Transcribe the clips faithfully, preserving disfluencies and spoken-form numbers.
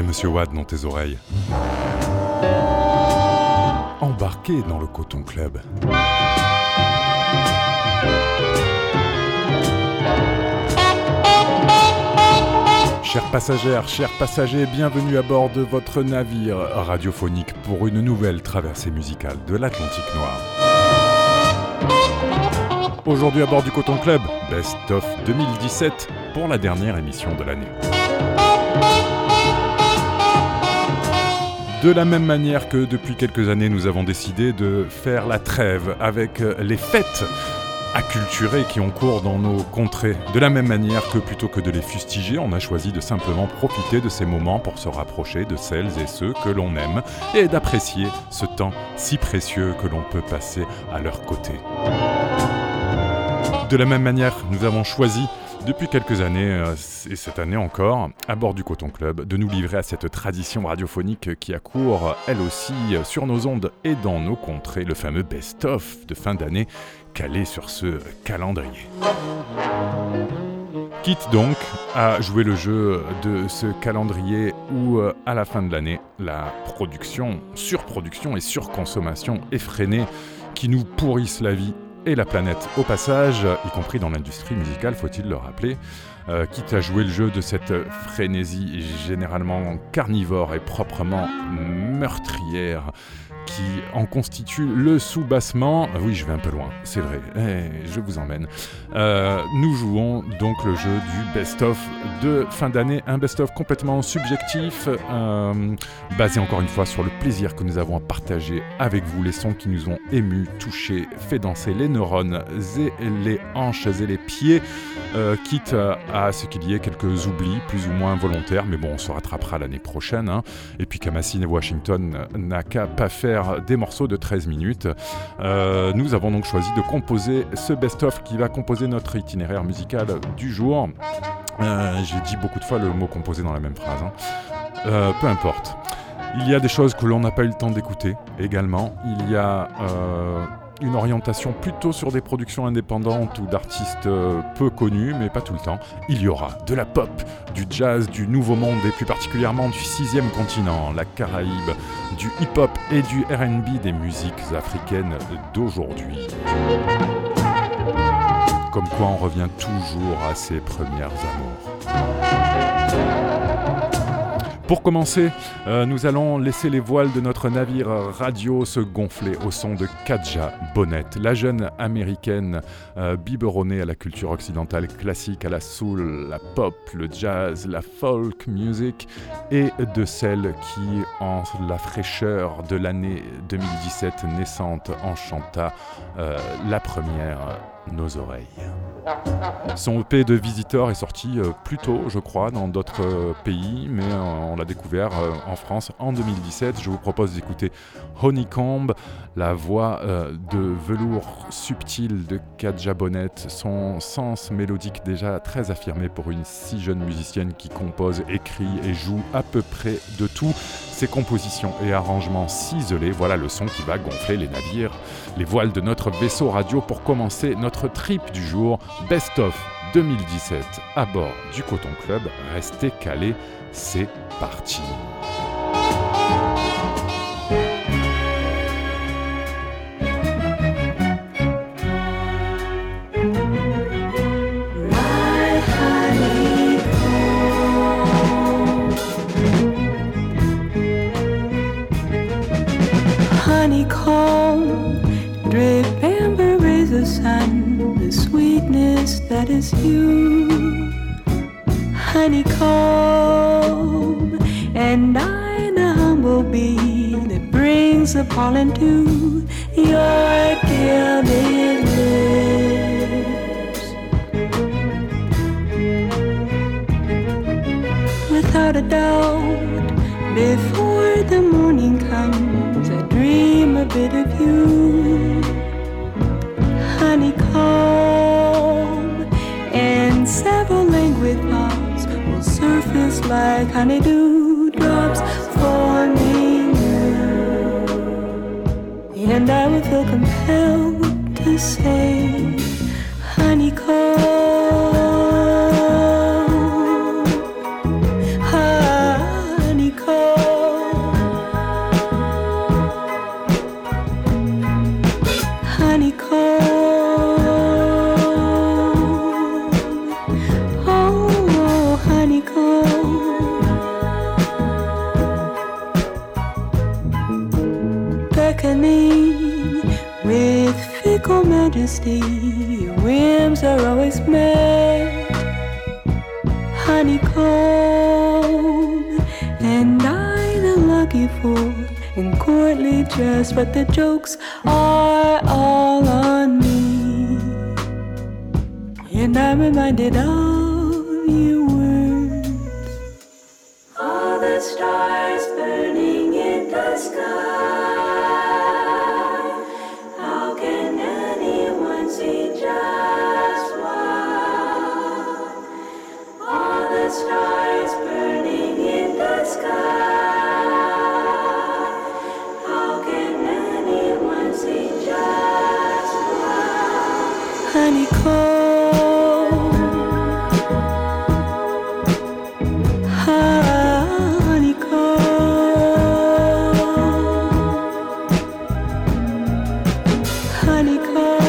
Monsieur Watt dans tes oreilles. Embarqué dans le Coton Club. Chères passagères, chers passagers, bienvenue à bord de votre navire radiophonique pour une nouvelle traversée musicale de l'Atlantique Noir. Aujourd'hui à bord du Coton Club, Best of deux mille dix-sept pour la dernière émission de l'année. De la même manière que depuis quelques années, nous avons décidé de faire la trêve avec les fêtes acculturées qui ont cours dans nos contrées. De la même manière que plutôt que de les fustiger, on a choisi de simplement profiter de ces moments pour se rapprocher de celles et ceux que l'on aime et d'apprécier ce temps si précieux que l'on peut passer à leur côté. De la même manière, nous avons choisi depuis quelques années, euh, et cette année encore, à bord du Coton Club, de nous livrer à cette tradition radiophonique qui a cours, elle aussi, sur nos ondes et dans nos contrées, le fameux best-of de fin d'année calé sur ce calendrier. Quitte donc à jouer le jeu de ce calendrier où, euh, à la fin de l'année, la production, surproduction et surconsommation effrénée qui nous pourrissent la vie et la planète au passage, y compris dans l'industrie musicale, faut-il le rappeler, euh, quitte à jouer le jeu de cette frénésie généralement carnivore et proprement meurtrière qui en constitue le soubassement. Oui, je vais un peu loin, c'est vrai, eh, je vous emmène. Euh, nous jouons donc le jeu du best-of de fin d'année, un best-of complètement subjectif, euh, basé encore une fois sur le plaisir que nous avons à partager avec vous, les sons qui nous ont émus, touchés, fait danser les neurones et les hanches et les pieds, euh, quitte à, à ce qu'il y ait quelques oublis plus ou moins volontaires, mais bon, on se rattrapera l'année prochaine, hein. Et puis Kamasi et Washington n'a qu'à pas faire des morceaux de treize minutes. Euh, nous avons donc choisi de composer ce best-of qui va composer notre itinéraire musical du jour. Euh, j'ai dit beaucoup de fois le mot composer dans la même phrase, hein. Euh, peu importe. Il y a des choses que l'on n'a pas eu le temps d'écouter également. Il y a euh, une orientation plutôt sur des productions indépendantes ou d'artistes euh, peu connus, mais pas tout le temps. Il y aura de la pop, du jazz, du nouveau monde et plus particulièrement du sixième continent, la Caraïbe, du hip-hop et du R and B, des musiques africaines d'aujourd'hui. Comme quoi on revient toujours à ses premières amours. Pour commencer, euh, nous allons laisser les voiles de notre navire radio se gonfler au son de Kadja Bonnet, la jeune américaine euh, biberonnée à la culture occidentale classique, à la soul, la pop, le jazz, la folk music, et de celle qui, en la fraîcheur de l'année deux mille dix-sept naissante, enchanta euh, la première Nos oreilles. Son E P de Visitor est sorti euh, plus tôt, je crois, dans d'autres euh, pays, mais euh, on l'a découvert euh, en France en deux mille dix-sept. Je vous propose d'écouter Honeycomb, la voix euh, de velours subtil de Kadja Bonnet, son sens mélodique déjà très affirmé pour une si jeune musicienne qui compose, écrit et joue à peu près de tout. Ses compositions et arrangements ciselés, voilà le son qui va gonfler les navires, les voiles de notre vaisseau radio pour commencer notre trip du jour, Best of deux mille dix-sept à bord du Coton Club. Restez calés, c'est parti. Honeycomb, drip amber is the sun, the sweetness that is you. Honeycomb, and I the humble bee that brings the pollen to your gilded lips. Without a doubt, before the morning comes, I dream a bit of you. Honeycomb, and several languid thoughts will surface like honeydew drops forming you. And I will feel compelled to say, honeycomb, honeycomb. majesty. Your whims are always met. Honeycomb, and I the lucky fool in courtly dress, but the jokes are all on me, and I'm reminded of your words. All the stars burning in the sky, how can anyone see just one? All the stars burning in the sky, honeycomb, honeycomb, honeycomb,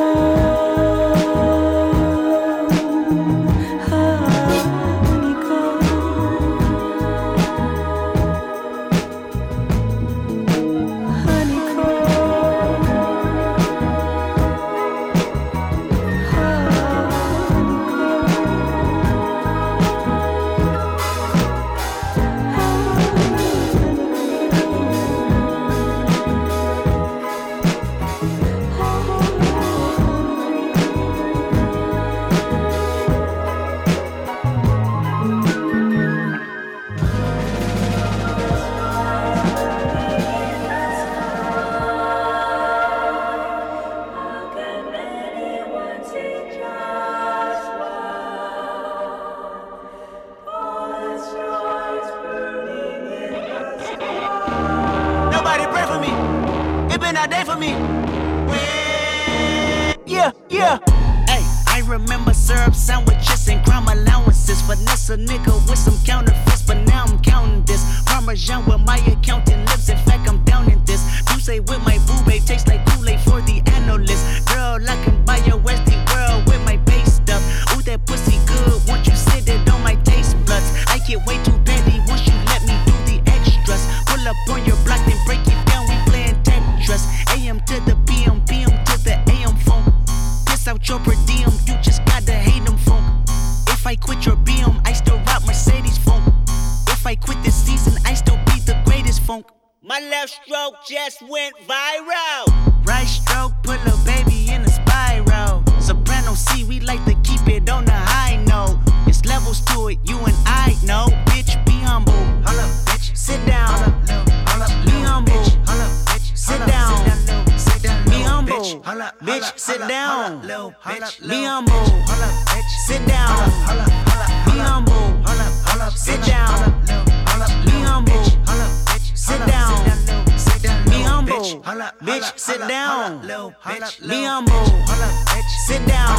just went viral. Right stroke, put a baby in a spiral. Soprano C, we like to keep it on the high note. It's levels to it, you and I know. Bitch, be humble. Holla, bitch. Sit down. Holla, be humble. Holla, bitch. Sit down. Be humble. Bitch, sit down. Be humble. Sit down. Be humble. Sit down. Be humble. Sit down. Be humble, bitch, sit down. Be humble, sit down.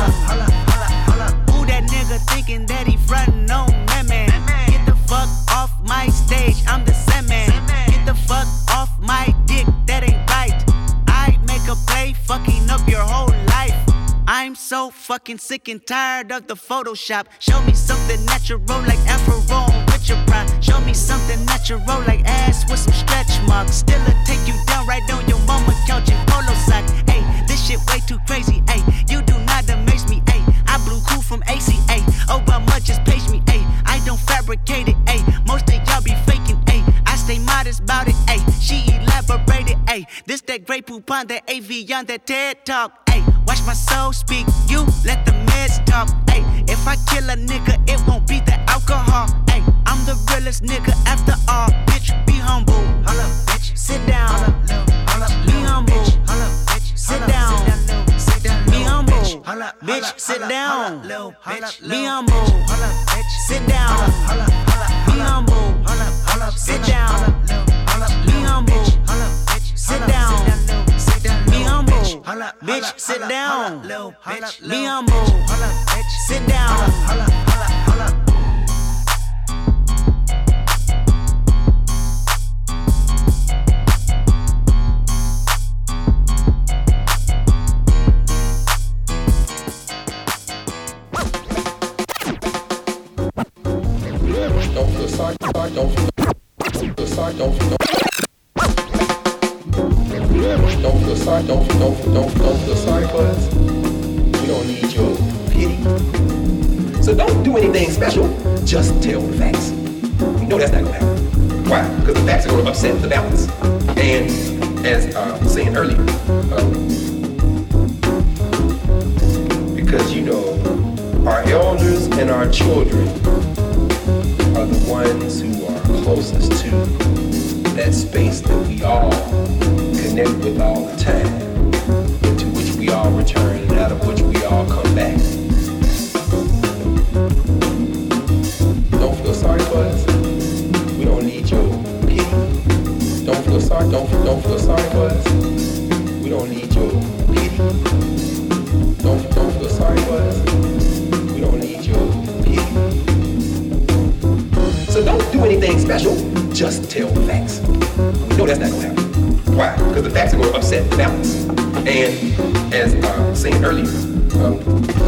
Who that nigga thinking that he frontin' on that man? Get the fuck off my stage, I'm the same man. Get the fuck off my dick, that ain't right. I make a play, fucking up your whole life. I'm so fucking sick and tired of the Photoshop. Show me something natural like Afro on Richard Pryor. Show me something natural like ass with some stretch marks. Still a take you down right on your mama couch in polo socks. Ayy, this shit way too crazy. Ayy, you do not amaze me. Ayy, I blew cool from A C A. Obama just page me. Ayy, I don't fabricate it. Ayy, most of y'all be faking. Ayy, I stay modest about it. Ayy, she elaborated. Ayy, this that Grey Poupon, that A V on that TED Talk. Ayy, watch my soul speak, you let the meds talk. Ayy, if I kill a nigga, it won't be the alcohol. Ayy, I'm the realest nigga after all. Bitch, be humble. Holla, bitch. Sit down. Holla, be humble. Holla, bitch. Sit down. Be humble. Bitch, sit down. Be humble. Sit down. Be humble. Sit down. Be humble. Sit down. Be humble. Bitch, sit down. Be humble. Sit down. Don't feel sorry, sorry, don't feel sorry, don't feel Don't feel sorry, don't don't don't don't feel sorry for us. don't need your pity. So don't do anything special, just tell the facts. You know that's not gonna happen. Why? Because the facts are gonna upset the balance. And as uh, I was saying earlier, um, because you know, our elders and our children are the ones who are closest to that space that we all connect with all the time, to which we all return and out of which we all come back. Don't feel sorry for us. We don't need your pity. Don't feel sorry. Don't don't feel sorry for us. We don't need your pity. Don't don't feel sorry for us. We don't need your pity. So don't do anything special. Just tell the facts. You know that's not gonna happen. Why? Because the facts are gonna upset the balance. And as I was saying earlier, um,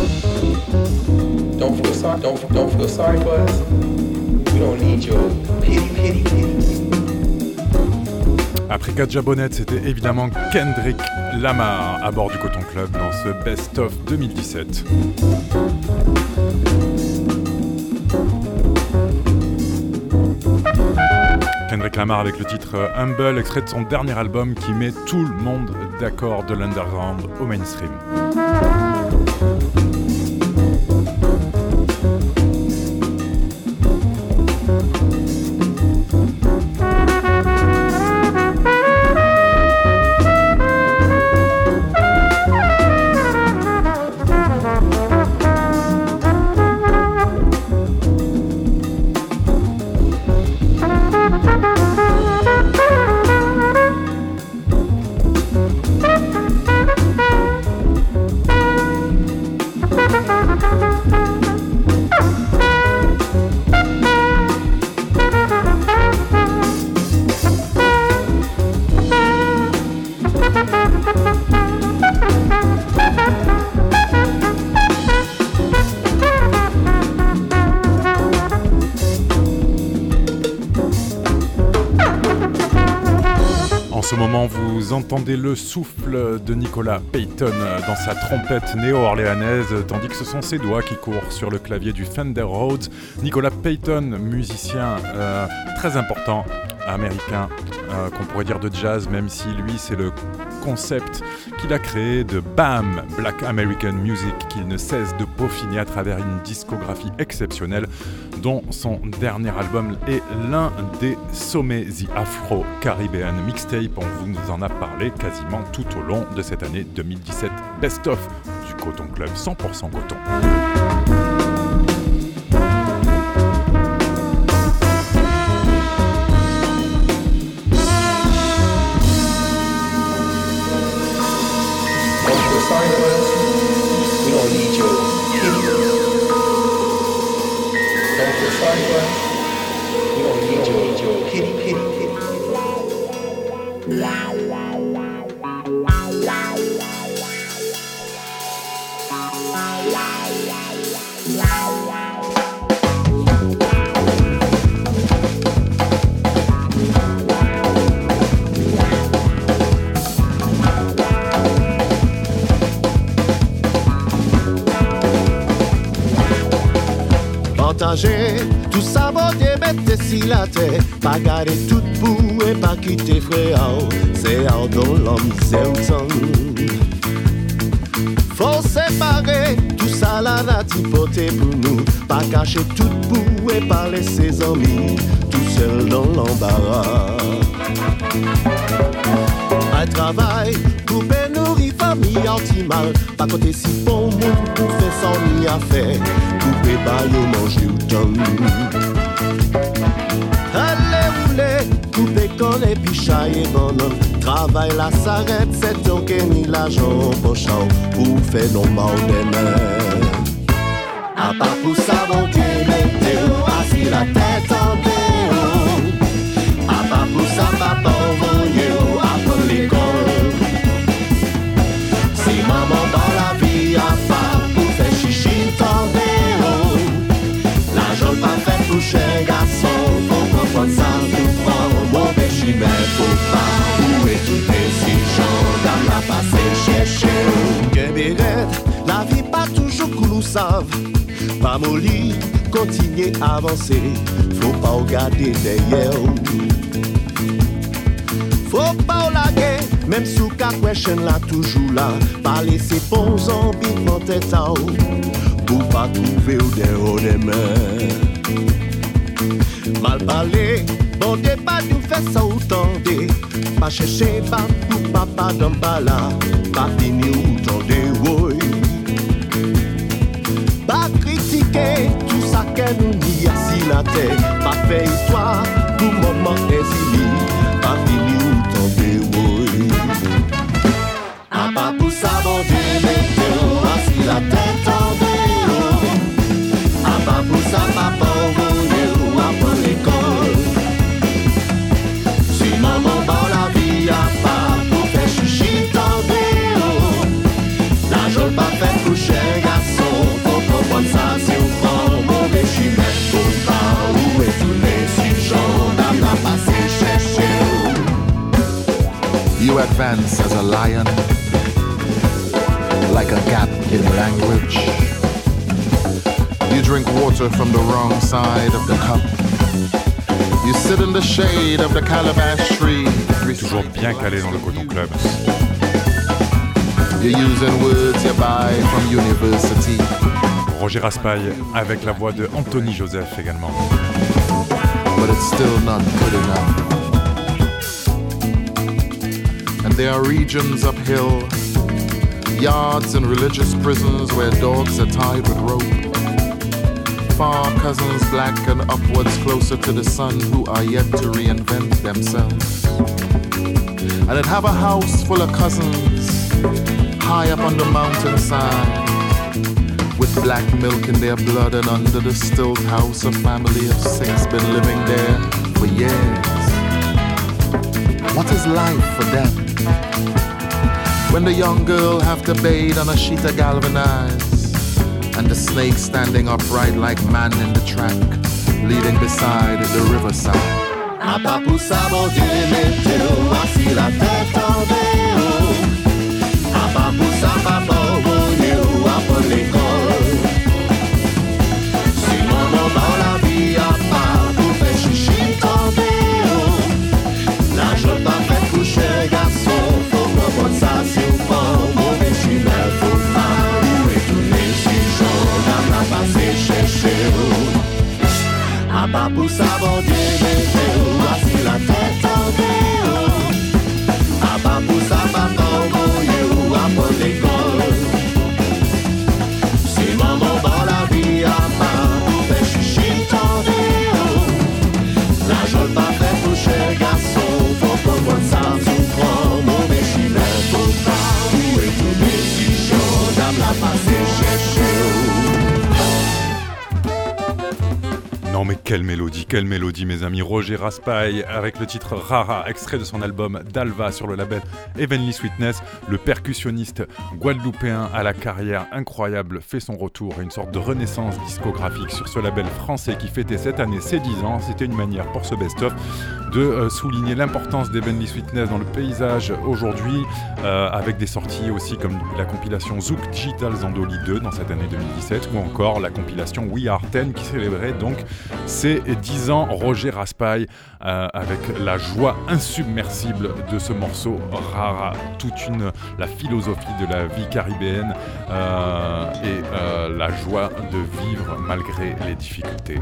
don't feel sorry. Don't don't feel sorry for us. We don't need your pity, pity, pity. Après Kadja Bonnet, c'était évidemment Kendrick Lamar à bord du Coton Club dans ce Best of deux mille dix-sept. Kendrick Lamar avec le titre Humble, extrait de son dernier album qui met tout le monde d'accord de l'underground au mainstream. Vous entendez le souffle de Nicolas Payton dans sa trompette néo-orléanaise, tandis que ce sont ses doigts qui courent sur le clavier du Fender Rhodes. Nicolas Payton, musicien euh, très important, américain, euh, qu'on pourrait dire de jazz, même si lui c'est le concept qu'il a créé de BAM, Black American Music, qu'il ne cesse de peaufiner à travers une discographie exceptionnelle, dont son dernier album est l'un des sommets, The Afro-Caribbean Mixtape. On vous en a parlé quasiment tout au long de cette année deux mille dix-sept. Best of du Coton Club, cent pour cent coton. Sorry for us. We don't need your pity. Don't feel sorry for us. We don't need your, your pity, pity, pity. Tout ça, bon Dieu, mettez si la terre. Pas garder tout pour et pas quitter frère. C'est out dans l'homme, c'est au temps. Faut séparer tout ça, la natipoté pour nous. Pas cacher tout pour et pas laisser ses amis. Tout seul dans l'embarras. Un travail, couper nourrir famille optimale. Pas côté si bon monde pour faire sans ni à faire. Couper baillot, manger ou tonne. Allez rouler, couper con et puis chailler bonhomme. Travail là s'arrête, c'est donc ni l'argent pochon pour faire nos mal des mains. À part pour ça, mon Dieu, mettez-vous assis la tête en déhaut. À part pour ça, papa, envoyez-vous après l'école. Si maman dans la vie a pas pour faire chichi, tendez haut. L'argent pas fait pour cher garçon, faut comprendre ça, tout prend mauvais chimère, faut pas ouer toutes les si gens dans la passé chercher. Qu'un birette, la vie pas nous savent, pas molli, continuer à avancer, faut pas regarder derrière. Faut pas laguer, même sous ka question là toujours là, pas laisser bon zombie dans tête à eau, pour pas trouver au déro des mains. Mal parlé, bon Dieu pas nous fait ça autant de, pas chercher pas pour papa dans bala, pas fini autant de oui. Pas critiquer tout ça qu'elle nous dit assis la tête, pas faire histoire pour moment exilé, pas fini autant de oui. A pas pour ça bon Dieu mettez-vous assis la tête en déo, a pas pour ça papa voulez-vous apprendre l'école. Si maman dans la vie a pas pour faire chichi en déo, la jolie pas fait coucher un garçon. Ça c'est au fond, mauvais chimère, faut pas où est tous les si j'en ai pas passé chercher. You advance as a lion, like a gap in language. You drink water from the wrong side of the cup. You sit in the shade of the calabash tree. Toujours bien calé dans le Coton Club. You're using words you buy from university. Roger Raspail avec la voix de Anthony Joseph également. But it's still not good enough. And there are regions uphill, yards and religious prisons where dogs are tied with rope. Far cousins black and upwards closer to the sun who are yet to reinvent themselves. And I'd have a house full of cousins high up on the mountainside, with black milk in their blood, and under the stilt house a family of six been living there for years. What is life for them? When the young girl have to bathe on a sheet of galvanized, and the snake standing upright like man in the track, leading beside the riverside. A pas pour ça bon Dieu mettez-vous assis la tête en déo, a pas pour ça papa voulez-vous apprendre l'école. Dans la vie à part pour faire chichi en déo, la jolie pas fait coucher garçon, faut comprendre ça c'est au fond, mauvais chimère, faut pas où est tous les si jours, dans la passé chercher. A pas pour ça bon Dieu mettez-vous assis la tête en déo, a pas pour ça papa voulez-vous apprendre l'école. Si maman dans la vie à part pas fait coucher garçon, faut comprendre ça souffrant, mauvais chimère, faut pas où est tous les si chauds, dame la passé chercher. Non mais quelle mélodie, quelle mélodie mes amis. Roger Raspail avec le titre Rara, extrait de son album Dalva sur le label Heavenly Sweetness. Le percussionniste guadeloupéen à la carrière incroyable fait son retour et une sorte de renaissance discographique sur ce label français qui fêtait cette année ses dix ans. C'était une manière pour ce best-of de euh, souligner l'importance d'Heavenly Sweetness dans le paysage aujourd'hui, euh, avec des sorties aussi comme la compilation Zouk Digital Zandoli deux dans cette année deux mille dix-sept, ou encore la compilation We Are dix qui célébrait donc ses dix ans. Roger Raspail euh, avec la joie insubmersible de ce morceau Rara, toute une la philosophie de la vie caribéenne euh, et euh, la joie de vivre malgré les difficultés.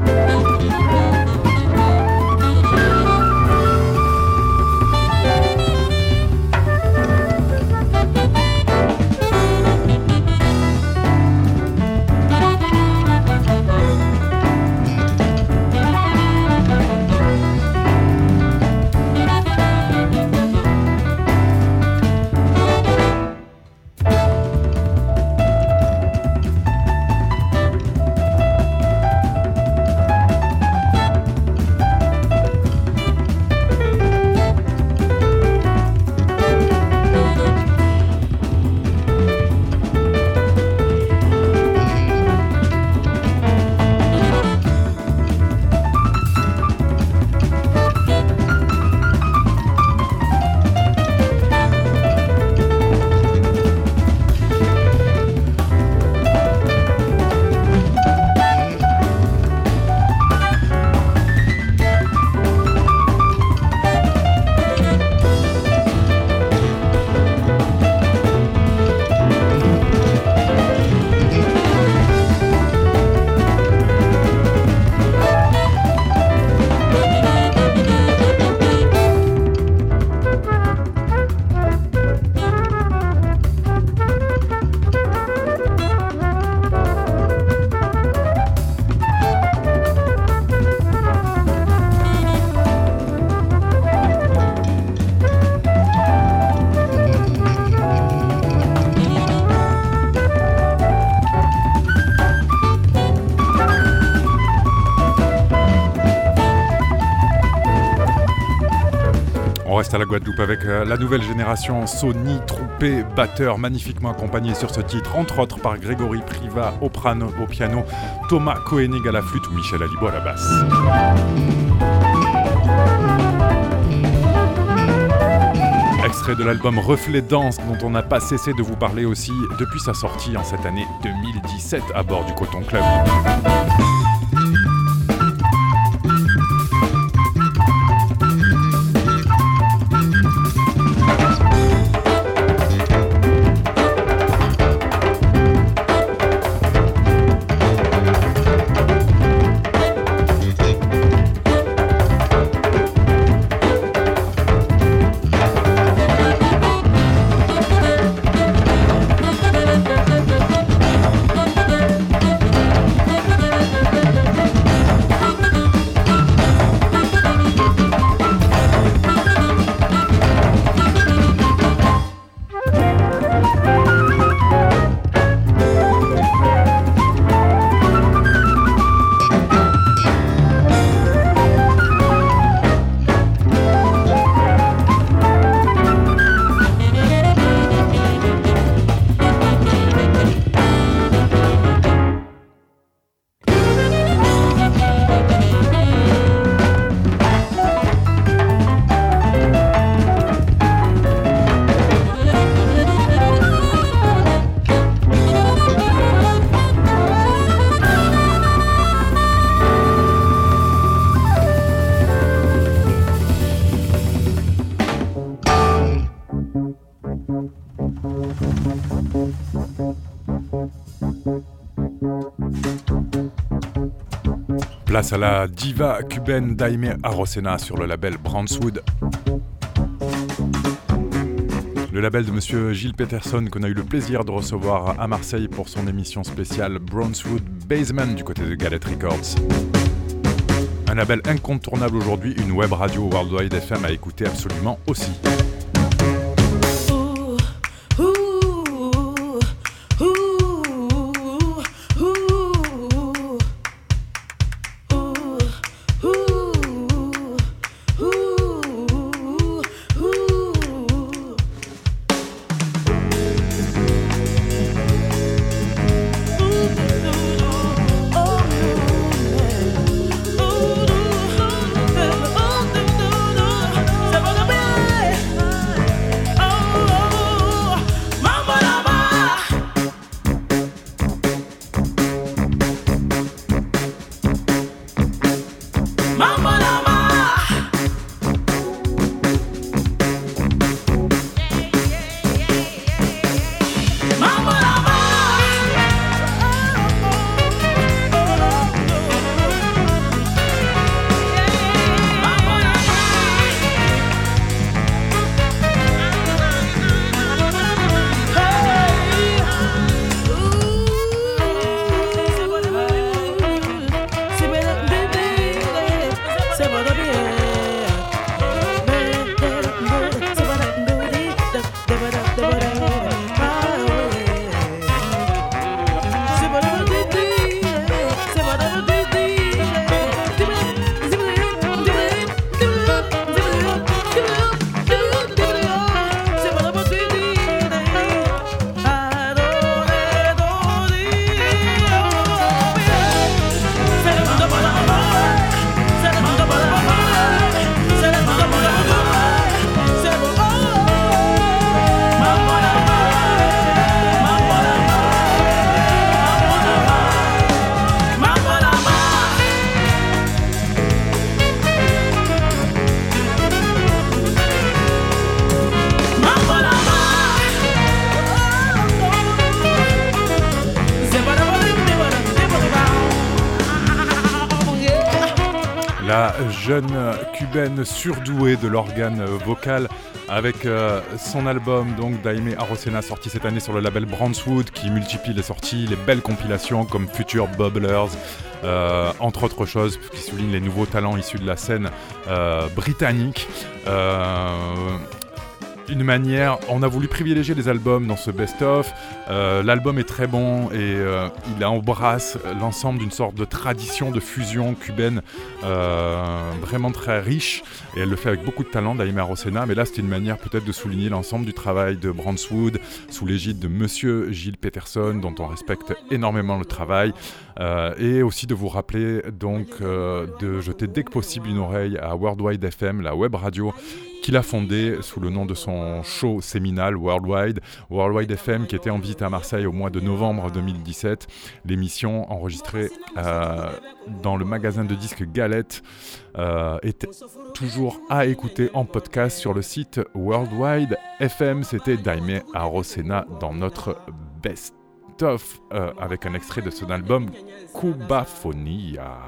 On reste à la Guadeloupe avec euh, la nouvelle génération Sony Troupé, batteur magnifiquement accompagné sur ce titre, entre autres par Grégory Privat au, prano, au piano, Thomas Koenig à la flûte ou Michel Alibo à la basse. Extrait de l'album Reflet Danse dont on n'a pas cessé de vous parler aussi depuis sa sortie en cette année deux mille dix-sept à bord du Coton Club. Place à la diva cubaine Daimé Arocena sur le label Brownswood. Le label de monsieur Gilles Peterson qu'on a eu le plaisir de recevoir à Marseille pour son émission spéciale Brownswood Basement du côté de Galette Records. Un label incontournable aujourd'hui, une web radio Worldwide F M à écouter absolument aussi. La jeune cubaine surdouée de l'organe vocal avec euh, son album donc Daimé Arocena sorti cette année sur le label Brownswood qui multiplie les sorties, les belles compilations comme Future Bubblers, euh, entre autres choses qui soulignent les nouveaux talents issus de la scène euh, britannique. Euh, une manière, on a voulu privilégier les albums dans ce best-of. Euh, l'album est très bon et euh, il embrasse l'ensemble d'une sorte de tradition de fusion cubaine euh, vraiment très riche, et elle le fait avec beaucoup de talent, Daimé Arocena. Mais là, c'était une manière peut-être de souligner l'ensemble du travail de Brownswood sous l'égide de Monsieur Gilles Peterson, dont on respecte énormément le travail, euh, et aussi de vous rappeler donc euh, de jeter dès que possible une oreille à Worldwide F M, la web radio qu'il a fondée sous le nom de son show séminal Worldwide. Worldwide F M qui était en visite à Marseille au mois de novembre deux mille dix-sept. L'émission enregistrée euh, dans le magasin de disques Galette euh, est toujours à écouter en podcast sur le site Worldwide F M. C'était Daimé Arocena dans notre best-of euh, avec un extrait de son album Cubafonia.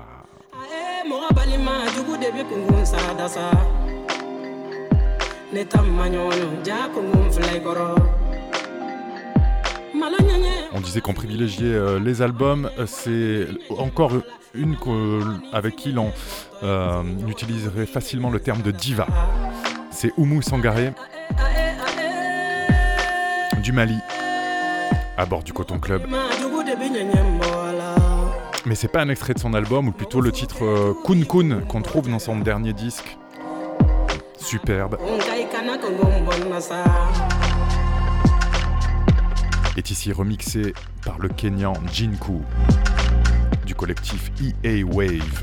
On disait qu'on privilégiait euh, les albums, c'est encore une euh, avec qui l'on euh, utiliserait facilement le terme de diva. C'est Oumou Sangaré, du Mali, à bord du Coton Club. Mais c'est pas un extrait de son album, ou plutôt le titre euh, Kun Kun qu'on trouve dans son dernier disque. Superbe. Est ici remixé par le Kenyan Jinku du collectif E A Wave.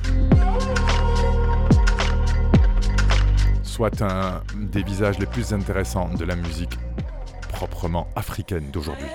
Soit un des visages les plus intéressants de la musique proprement africaine d'aujourd'hui.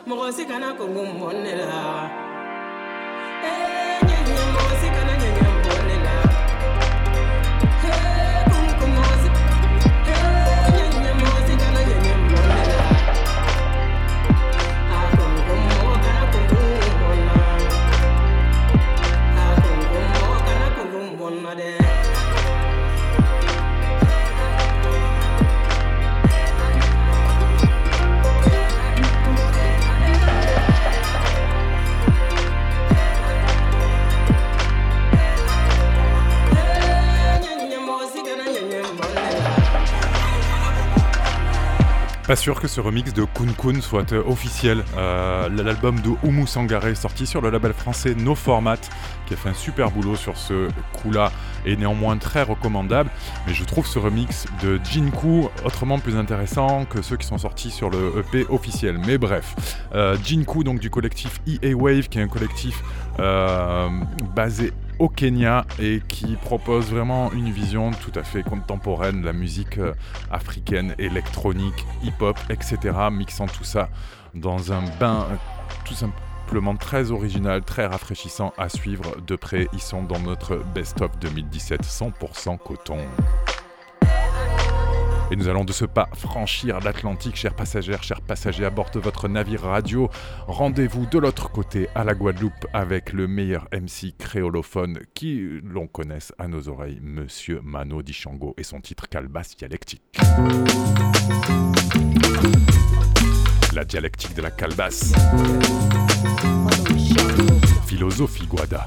Pas sûr que ce remix de Kun Kun soit euh, officiel. Euh, l'album de Oumou Sangaré, sorti sur le label français No Format, qui a fait un super boulot sur ce coup-là, est néanmoins très recommandable. Mais je trouve ce remix de Jinku autrement plus intéressant que ceux qui sont sortis sur le E P officiel. Mais bref, euh, Jinku, donc du collectif E A Wave, qui est un collectif euh, basé au Kenya et qui propose vraiment une vision tout à fait contemporaine de la musique euh, africaine, électronique, hip-hop, et cetera, mixant tout ça dans un bain euh, tout simplement très original, très rafraîchissant à suivre de près. Ils sont dans notre best-of deux mille dix-sept, cent pour cent coton. Et nous allons de ce pas franchir l'Atlantique, chers passagères, chers passagers à bord de votre navire radio. Rendez-vous de l'autre côté, à la Guadeloupe, avec le meilleur M C créolophone qui l'on connaisse à nos oreilles, Monsieur Mano Dichango et son titre Calebasse dialectique. La dialectique de la calebasse. Philosophie Guada.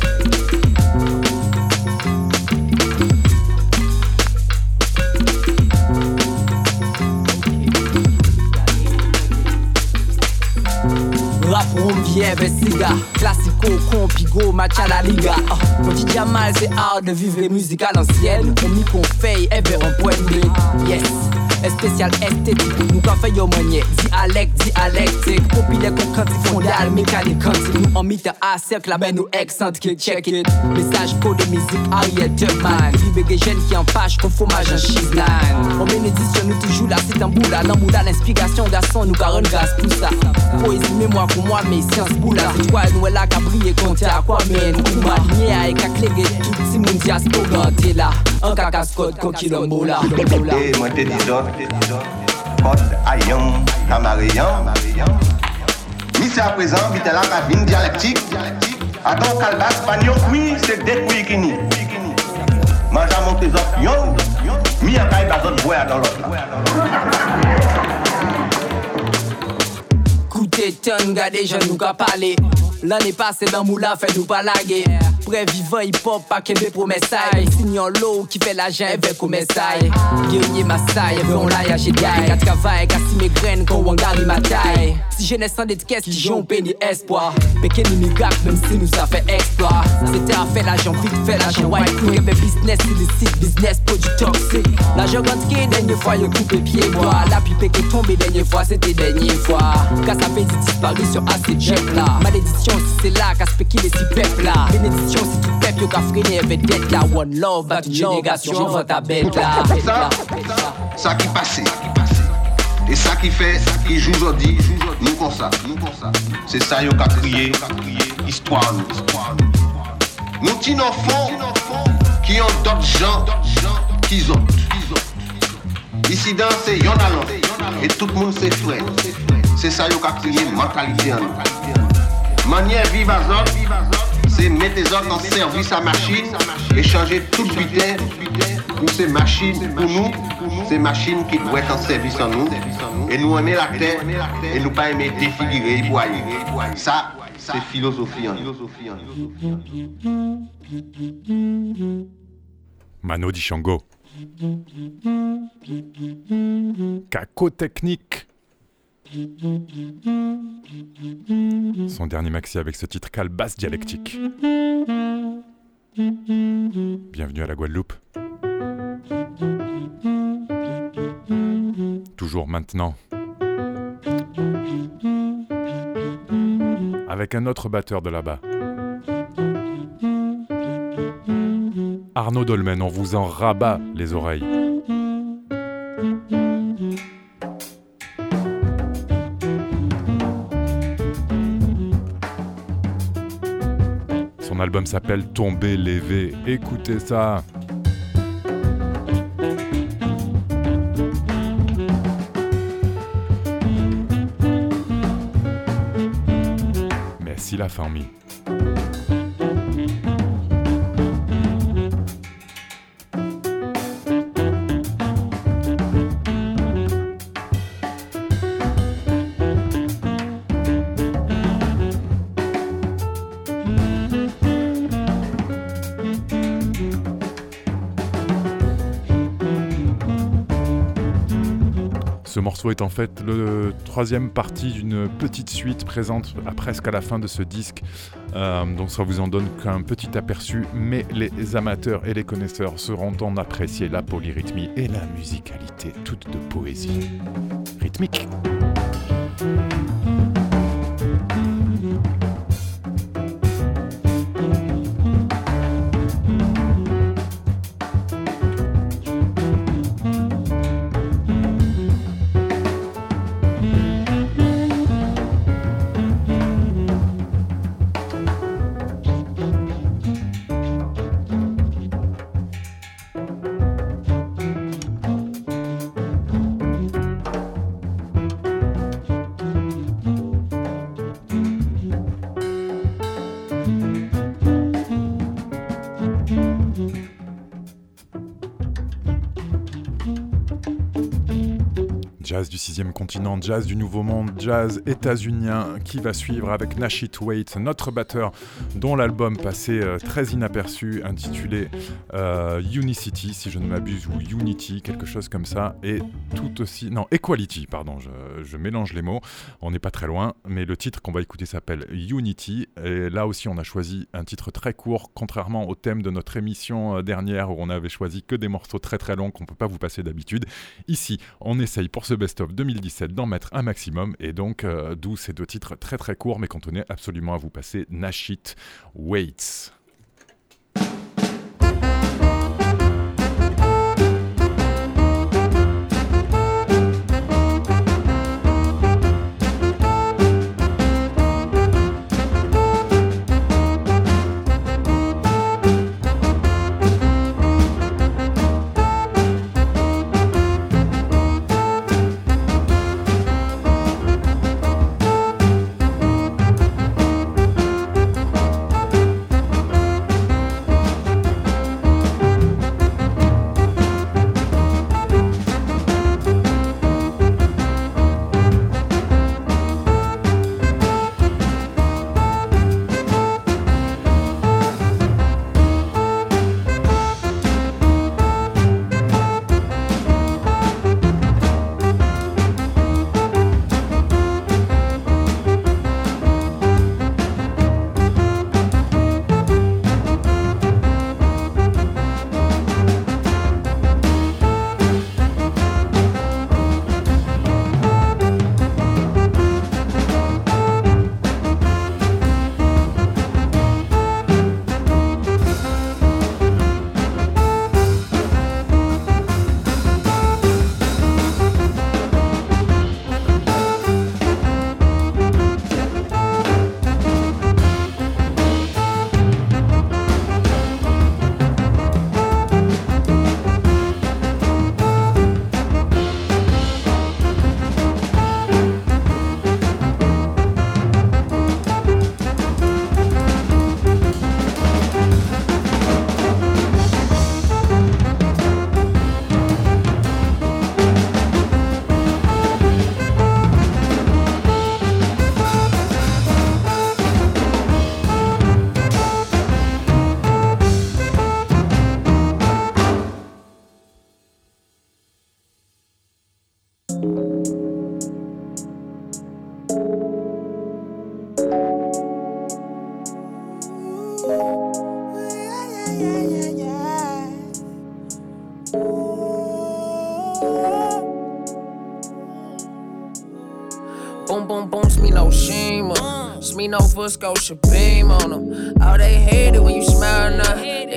Rap room vieux siga, classico, compigo, match à la liga. Oh, quotidien mal, c'est hard de vivre les musiques à l'ancienne. On m'y qu'on fait, ever on point de yes. Un spécial esthétique, nous qu'en fait yo manier. Dialecte, dialectique, populaire qu'on quantique fondal, mécanique quantique. Nous en mythe à cercle, ben nous excentrique, check it. Message code de musique, Ariel Tubman. Libéré jeune qui en fâche, qu'on fromage en cheese nine. En bénédiction, nous toujours là, c'est un boula. L'amboula, l'inspiration, garçon, nous carons grâce pour ça. Poésie, mémoire pour moi, mais science boula. C'est toi, nous est là, qu'à briller, compter à quoi, mais nous, ma lumière, et qu'à clairer tout si mon diaspora, t'es là. Un cacascode, coquilombola. Et moi, t'es disant. Code Ayon, Camarian. Ici à présent, vite là, la vigne dialectique. Attends, Calebasse, Pagnon, oui, c'est des couilles qui n'y. Mange à monter autres yon, mi à caille bazot boire dans l'autre là. Coutez, ton gars, des jeunes nous qu'a parlé. L'année passée dans Moula fait nous pas laguer. Prévivant hip-hop pas qu'un peu promessaille. Signant l'eau qui fait la gêne avec comessaille. Guerrier Massaï, veut on l'aille à Gégaï. Qu'à travail, qu'à si mes graines, qu'on wangari ma taille. Si jeunesse sans d'étiquette, qui j'en peine espoir. Pékin ni miracle, même si nous ça fait exploit. C'était à faire l'argent, vite fait l'argent. White crew, y'avait business, illicite, business, produit toxique. L'argent gantiqué, dernière fois, y'a coupé pied, bois. La pipe qui est tombée, dernière fois, c'était dernière fois. Quand ça fait disparu sur assez jet là. Malédiction, si c'est là, qu'à spéculer si peuple là. Bénédiction, si tout peuple, y'a qu'à freiner, avec dette là. One love, bat une génération, j'en vends ta bête là. Ça, ça qui passe. Et ça qui fait, qui joue aujourd'hui, nous comme ça, nous comme ça. C'est ça y'a qu'à crier, histoire nous. Nous t'y n'en font, qui ont d'autres gens, qui ont. Ici dans c'est y'en a l'autre, et tout le monde c'est frère. C'est ça y'a qu'à crier, mentalité en nous. Manière vive à zone, c'est mettre les autres en service à machine, et changer tout le butin pour ces machines, pour nous, ces machines qui doivent être en service en nous, et nous aimer la terre, et nous pas aimer défigurer, boyer. Ça, c'est philosophie en nous. Mano Dichango. Caco technique. Son dernier maxi avec ce titre Calebasse dialectique. Bienvenue à la Guadeloupe. Toujours maintenant. Avec un autre batteur de là-bas. Arnaud Dolmen, on vous en rabat les oreilles. Son album s'appelle Tomber, Lévé. Écoutez ça. Merci la famille. Ce morceau est en fait le troisième partie d'une petite suite présente à presque à la fin de ce disque. Euh, donc ça vous en donne qu'un petit aperçu, mais les amateurs et les connaisseurs sauront en apprécier la polyrythmie et la musicalité toute de poésie rythmique. Jazz du sixième continent, jazz du nouveau monde, jazz états-unien qui va suivre avec Nashit Waite, notre batteur dont l'album passait euh, très inaperçu, intitulé euh, Unicity, si je ne m'abuse, ou Unity, quelque chose comme ça, et tout aussi... Non, Equality, pardon, je, je mélange les mots, on n'est pas très loin, mais le titre qu'on va écouter s'appelle Unity, et là aussi on a choisi un titre très court, contrairement au thème de notre émission dernière où on avait choisi que des morceaux très très longs qu'on ne peut pas vous passer d'habitude. Ici, on essaye pour ce best-of deux mille dix-sept d'en mettre un maximum, et donc euh, d'où ces deux titres très très courts mais qu'on tenait absolument à vous passer. Nashit Waite. Boom, boom, boom, it's me no shame on 'em. It's me no Fusco, Beam on them. Oh, they hate it when you smile now. They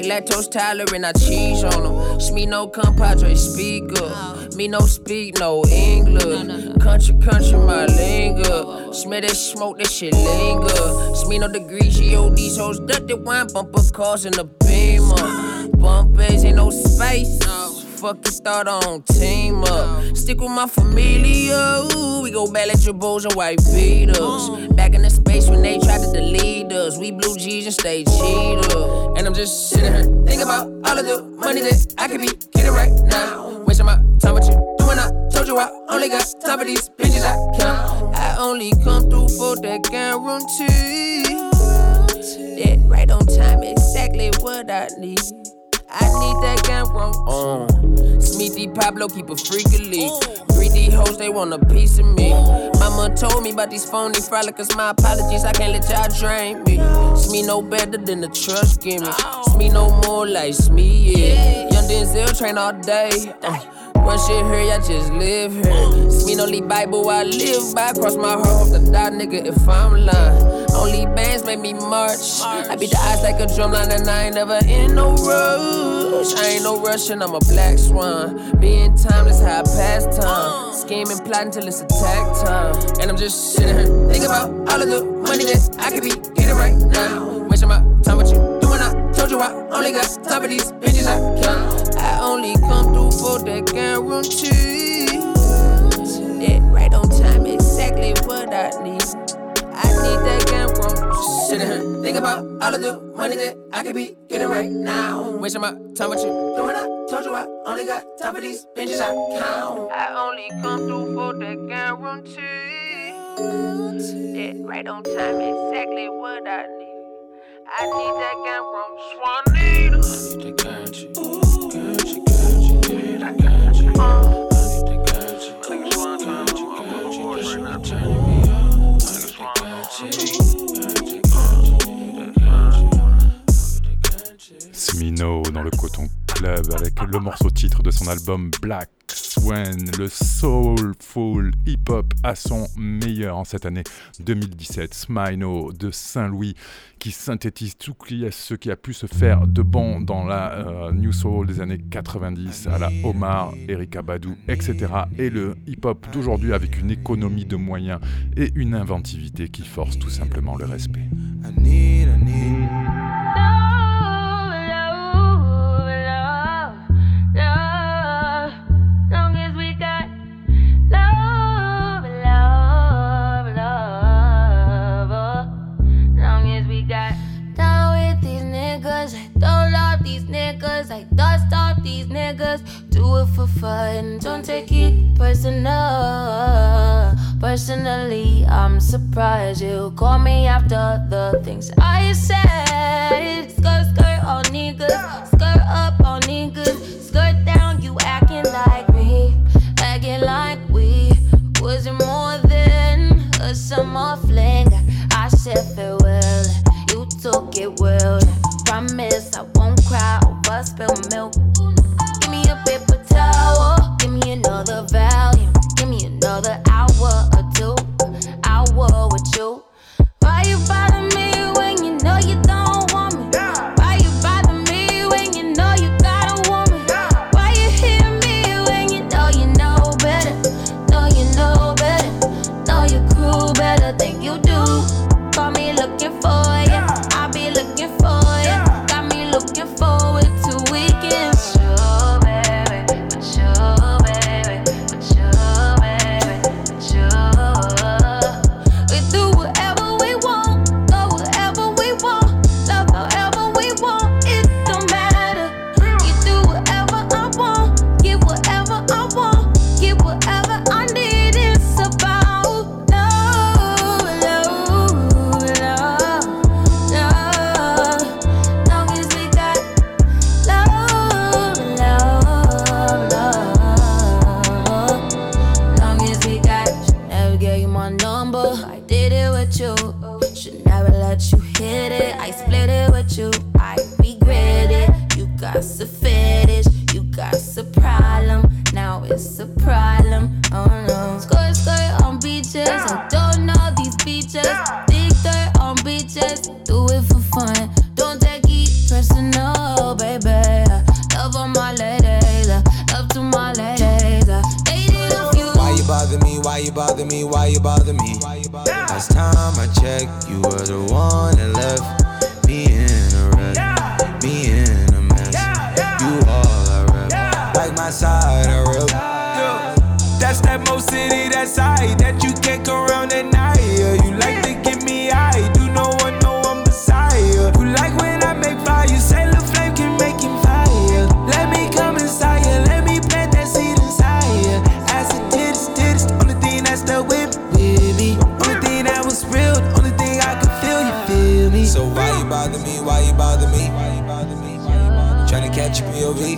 They lactose tolerant, I cheese on them. Shme no compadre, speak up. Me no speak no English. Country, country, my lingo. Smell that smoke, that shit linger. Shme no degrees, G O D's hoes, dirty wine, bumper cars in the Beamer. Bump A's, ain't no space. Fuck you thought on team up. Stick with my familia. We go back like your bulls and white beaters. Back in the space when they tried to delete us. We blue G's and stay cheaters. And I'm just sitting here thinking about all of the money that I could be getting right now. Wasting my time with you. Doing I told you I only got time for these bitches I count. I only come through for that guarantee. That right on time, exactly what I need. I need that gun wrong. Uh, Smithy Pablo keep a freakin' leak. three D hoes, they want a piece of me. Mama told me about these phony frolicers. My apologies, I can't let y'all drain me. Smee no better than the trust gimme. Smee no more like Smee, yeah. Young Denzel train all day. Uh, One shit here, y'all just live here. Smee no lead Bible, I live by. Cross my heart, hope to die, nigga, if I'm lying. Only bands make me march. I beat the odds like a drumline and I ain't never in no rush. I ain't no Russian, I'm a black swan. Being timeless, how I pass time. Scheming, plotting till it's attack time. And I'm just sitting here thinking about all of the money that I could be getting right now. Wasting my time with you, doing I told you I only got time for these bitches I count. I only come through for that guarantee. That right on time, exactly what I need. I need that guarantee. Sitting here think about all of the money that I could be getting right now. Wasting my time with you, doing I told you I only got time for these bitches I count. I only come through for that guarantee. That right on time, exactly what I need. I need that guarantee. Swanita. I need that guarantee. Guarantee, guarantee, yeah, that guarantee. I need that guarantee. Niggas want guarantee, guarantee, guarantee. Right now, turning me on. Niggas want guarantee. Smino dans le Coton Club avec le morceau titre de son album Black Swan, le soulful hip-hop à son meilleur en cette année deux mille dix-sept. Smino de Saint-Louis qui synthétise tout ce qui a pu se faire de bon dans la euh, New Soul des années quatre-vingt-dix à la Omar, Erykah Badu, et cetera. Et le hip-hop d'aujourd'hui avec une économie de moyens et une inventivité qui force tout simplement le respect. I need, I need. I dust off these niggas, do it for fun. Don't take it personal. Personally, I'm surprised you call me after the things I said. Skirt, skirt on niggas, skirt up on niggas, skirt down, you acting like me, acting like we wasn't more than a summer fling. I said farewell, you took it well. Promise I won't cry over spilled milk. Give me a paper towel, give me another volume, give me another hour or two, hour with you. Why you bother me when you know you don't want me? Why you bother me when you know you got a woman? Why you hear me when you know you know better? Know you know better, know your crew better than you do. Call me looking for you, I'll be looking for you. Got me looking forward to weekends. Sure, baby, but sure, baby, but sure, baby, but sure. We do whatever we want, go wherever we want, love however we want. It don't matter. You do whatever I want, get whatever I want, get whatever I need. It's about love, love, love, love. Long as we got love, love, love. Long as we got. Should never gave you my number. I did it with you. Should never let you hit it. I split it with you. I regret it. You got a fetish. You got a problem. Now it's a problem. Oh no. Skirt, skirt on beaches. I don't know these beaches. Dig dirt on beaches. Do it for fun. Don't take it personal, bother me? Why you bother me? Why you bother me? Last time I checked, you were the one that left me in a wreck, me in a mess. You all I rep, like my side I rep. That's that Mo City, that side that you can't go around at night. Yeah, you like to give me eye, do no one know I'm Messiah. You like when I make fire, you say the flame can make him fire. Let me come inside you, let me plant that seed inside you. As it did, did, only thing that stuck with, with me. Only thing that was real, only thing I could feel, you feel me. So why you bother me, why you bother me? Tryna catch a P O V.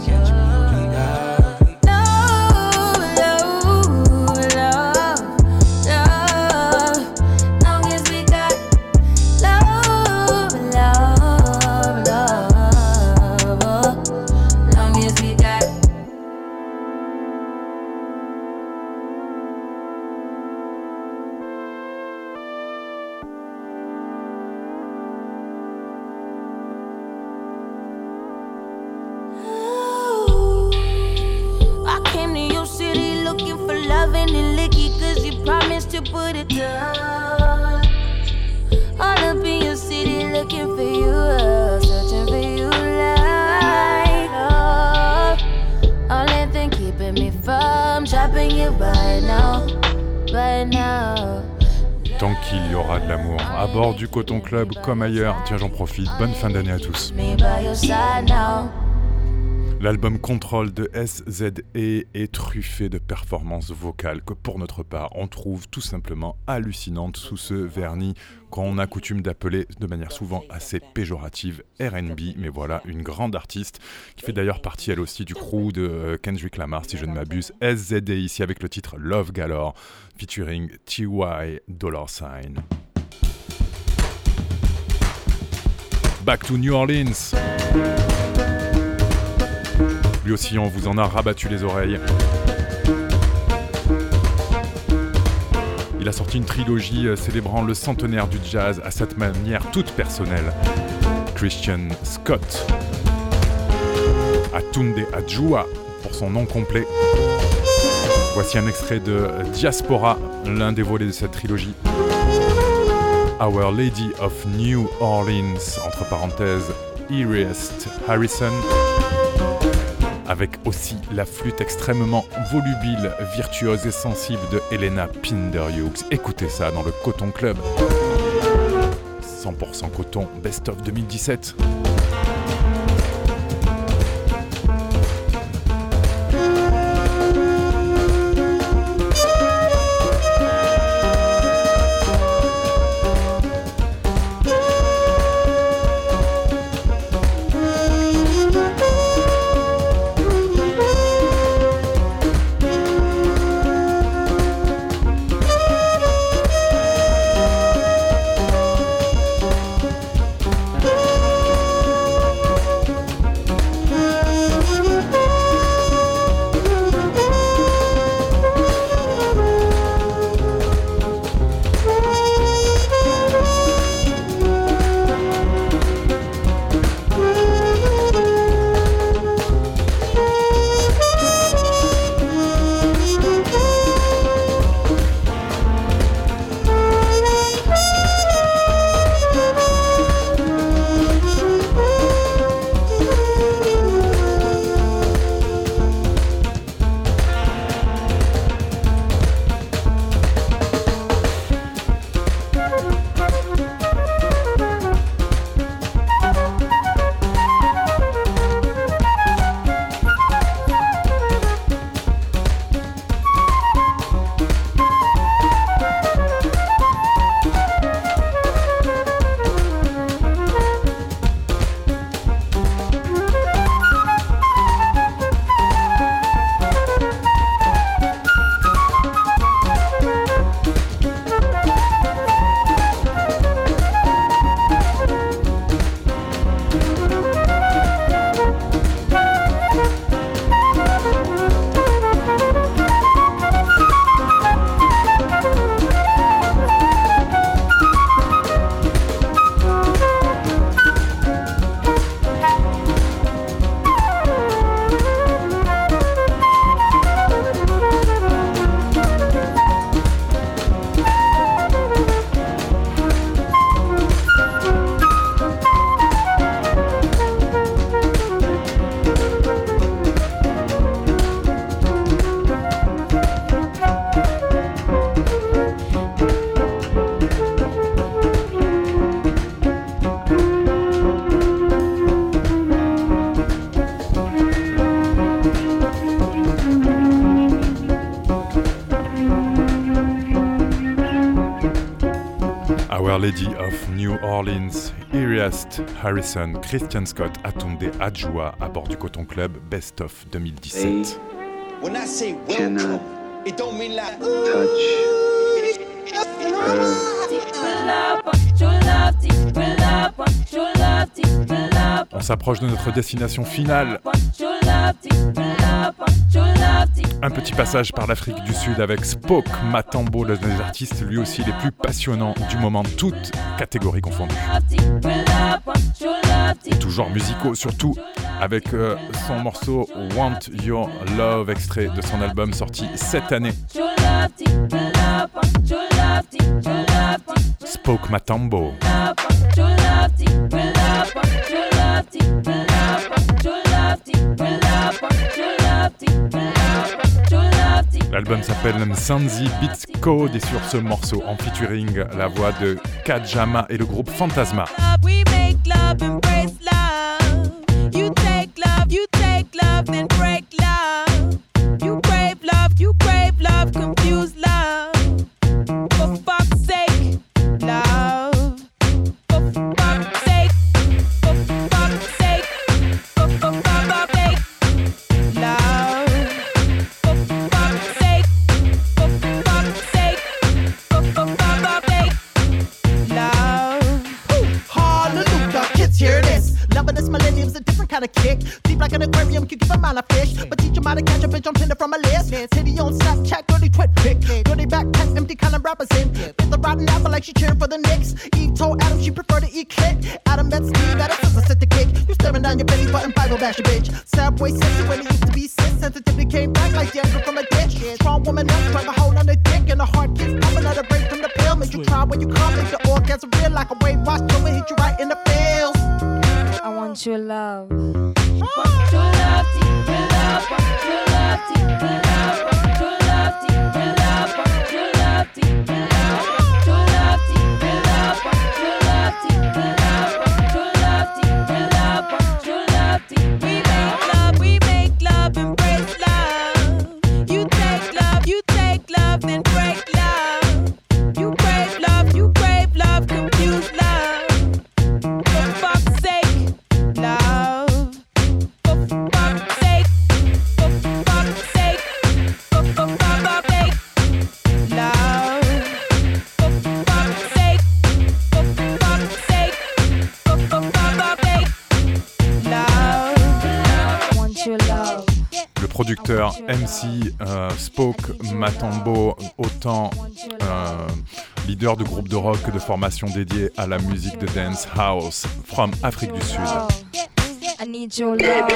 Put it down. All up in your city looking for you, uh, searching for you like oh. Only thing keeping me from dropping you right now, right now. Tant qu'il y aura de l'amour à bord du Coton Club comme ailleurs. Tiens, j'en profite. Bonne fin d'année à tous. L'album Control de S Z E est truffé de performances vocales que pour notre part on trouve tout simplement hallucinantes sous ce vernis qu'on a coutume d'appeler de manière souvent assez péjorative R and B, mais voilà une grande artiste qui fait d'ailleurs partie elle aussi du crew de Kendrick Lamar si je ne m'abuse. S Z E ici avec le titre Love Galore featuring T Y Dollar Sign. Back to New Orleans. Lui aussi, on vous en a rabattu les oreilles. Il a sorti une trilogie célébrant le centenaire du jazz à cette manière toute personnelle. Christian Scott. Atunde Adjua, pour son nom complet. Voici un extrait de Diaspora, l'un des volets de cette trilogie. Our Lady of New Orleans, entre parenthèses, Earest Harrison. Avec aussi la flûte extrêmement volubile, virtuose et sensible de Helena Pinderhughes. Écoutez ça dans le Coton Club. cent pour cent coton, Best of deux mille dix-sept. Fair Lady of New Orleans, Iriast Harrison, Christian Scott, Atunde Adjoa à bord du Coton Club Best of deux mille dix-sept. When I say welcome, it don't mean like On s'approche de notre destination finale. Un petit passage par l'Afrique du Sud avec Spoke Matambo, l'un des artistes lui aussi les plus passionnants du moment, toutes catégories confondues. Et tout genre musicaux surtout, avec euh, son morceau Want Your Love, extrait de son album sorti cette année. Spoke Matambo. L'album s'appelle Msanzi Beats Code et sur ce morceau en featuring la voix de Kajama et le groupe Fantasma. We make love, embrace love. You take love, you take love, then break love. You crave love, you crave love, confuse love. For fuck's sake, love. For fuck's sake, for fuck's sake, for fuck's sake, love. For fuck's sake, for fuck's sake, for fuck's sake, love. Hallelujah, kids hear this. Loving this millennium's a different kind of kick. Deep like an aquarium, you give a man a fish. But teach him how to catch a bitch on Tinder from a list. Titty on Snapchat, dirty twit pic. Dirty backpack, empty kind of rappers in. Bit the rotten apple like she cheering for the Knicks. Eve told Adam she preferred to eat clit. Adam met Steve at a sister set the kick. You staring down your belly button, Bible bash your bitch. Subway sexy when it used to be sis. Sensitivity came back like the answer from a ditch. Strong woman up, trying to hold on the dick. And the heart keeps popping out a break from the pill. Make you try when you come, make the orgasm real like a wave wash. Till it hit you right in the feels. I want your love. Want your love, deep love, want your love, deep love, want your love, deep love, want your love, deep love, want your love, deep love, want your love, deep love, want your love, deep love, want your love, deep. We make love, we make love, embrace love. You take love, you take love, then break love. You crave love, you crave love, confuse love. For fuck's sake, love. For fuck's sake, for fuck's sake, for fuck's sake, love. For fuck's sake, for fuck's sake, for fuck's sake, love. Want your love. Le producteur M C euh, Spoke Matambo, autant euh, leader de groupe de rock que de formation dédiée à la musique de dance house from Afrique du Sud. I need your love.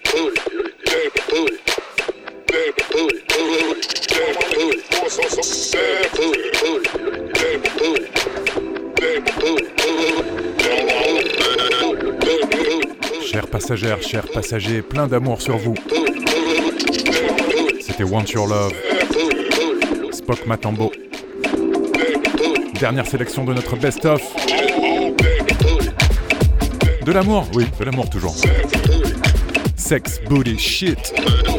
Chères passagères, chers passagers, plein d'amour sur vous. C'était Want Your Love, Spoke Matambo. Dernière sélection de notre best-of. De l'amour, oui, de l'amour toujours. Sex, Booty, Shit.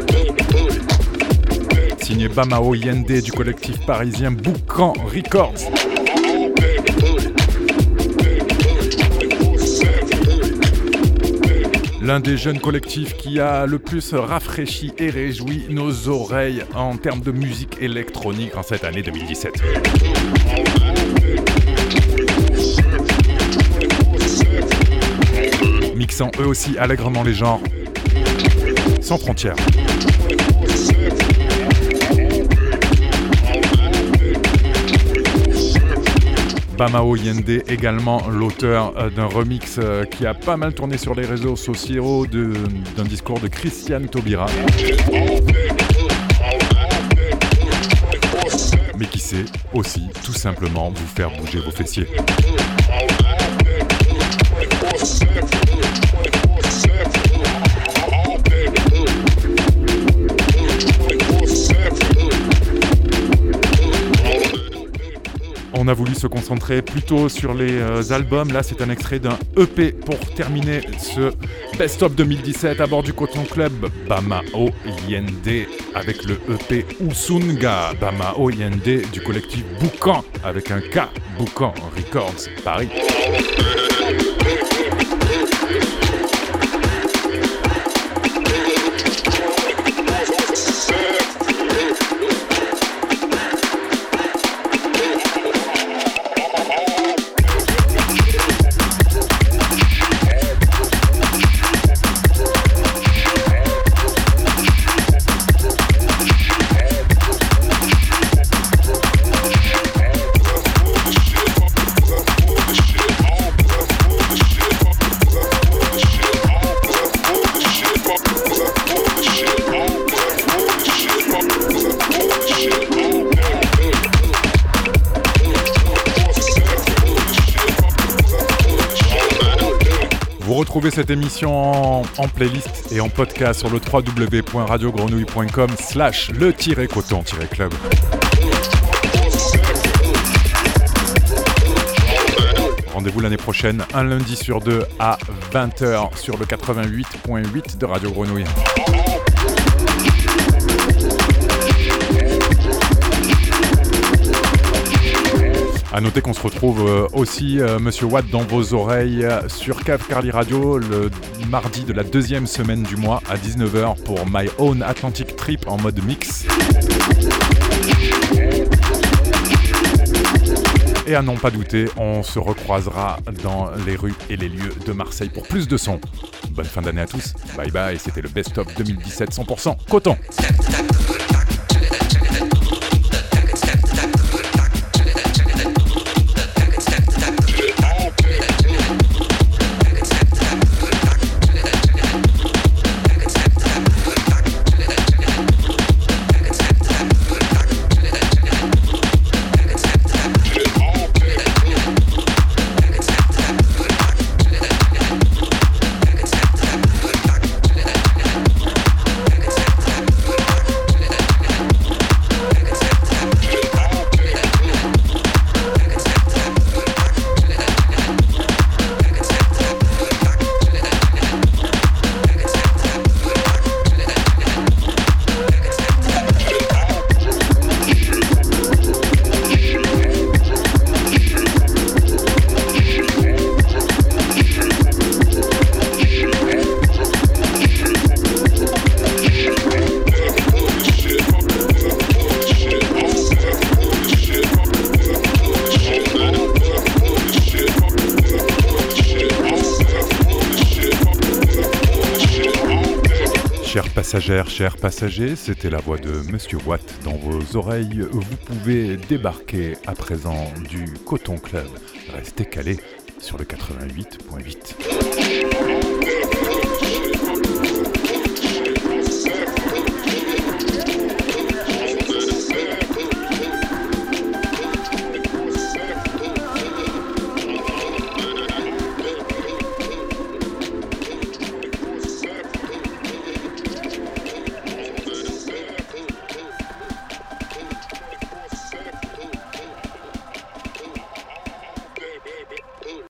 Signé Bamao Yende du collectif parisien Boucan Records. L'un des jeunes collectifs qui a le plus rafraîchi et réjoui nos oreilles en termes de musique électronique en cette année deux mille dix-sept. Mixant eux aussi allègrement les genres, sans frontières. Bamao Yende, également l'auteur euh, d'un remix euh, qui a pas mal tourné sur les réseaux sociaux de, d'un discours de Christiane Taubira. Mais qui sait aussi tout simplement vous faire bouger vos fessiers. On a voulu se concentrer plutôt sur les euh, albums. Là, c'est un extrait d'un E P pour terminer ce Best of deux mille dix-sept à bord du Coton Club. Bamao Yende avec le E P Usunga. Bamao Yende du collectif Boucan avec un K. Boucan Records Paris. Retrouvez cette émission en, en playlist et en podcast sur le w w w point radio grenouille point com slash le coton club. Rendez-vous l'année prochaine, un lundi sur deux à vingt heures sur le quatre-vingt-huit point huit de Radio Grenouille. A noter qu'on se retrouve euh, aussi, euh, Monsieur Watt, dans vos oreilles euh, sur Cave Carly Radio le mardi de la deuxième semaine du mois à dix-neuf heures pour My Own Atlantic Trip en mode mix. Et à n'en pas douter, on se recroisera dans les rues et les lieux de Marseille pour plus de sons. Bonne fin d'année à tous, bye bye, c'était le Best of deux mille dix-sept cent pour cent coton. Passagères, chers passagers, c'était la voix de Monsieur Watt dans vos oreilles. Vous pouvez débarquer à présent du Coton Club. Restez calés sur le quatre-vingt-huit point huit.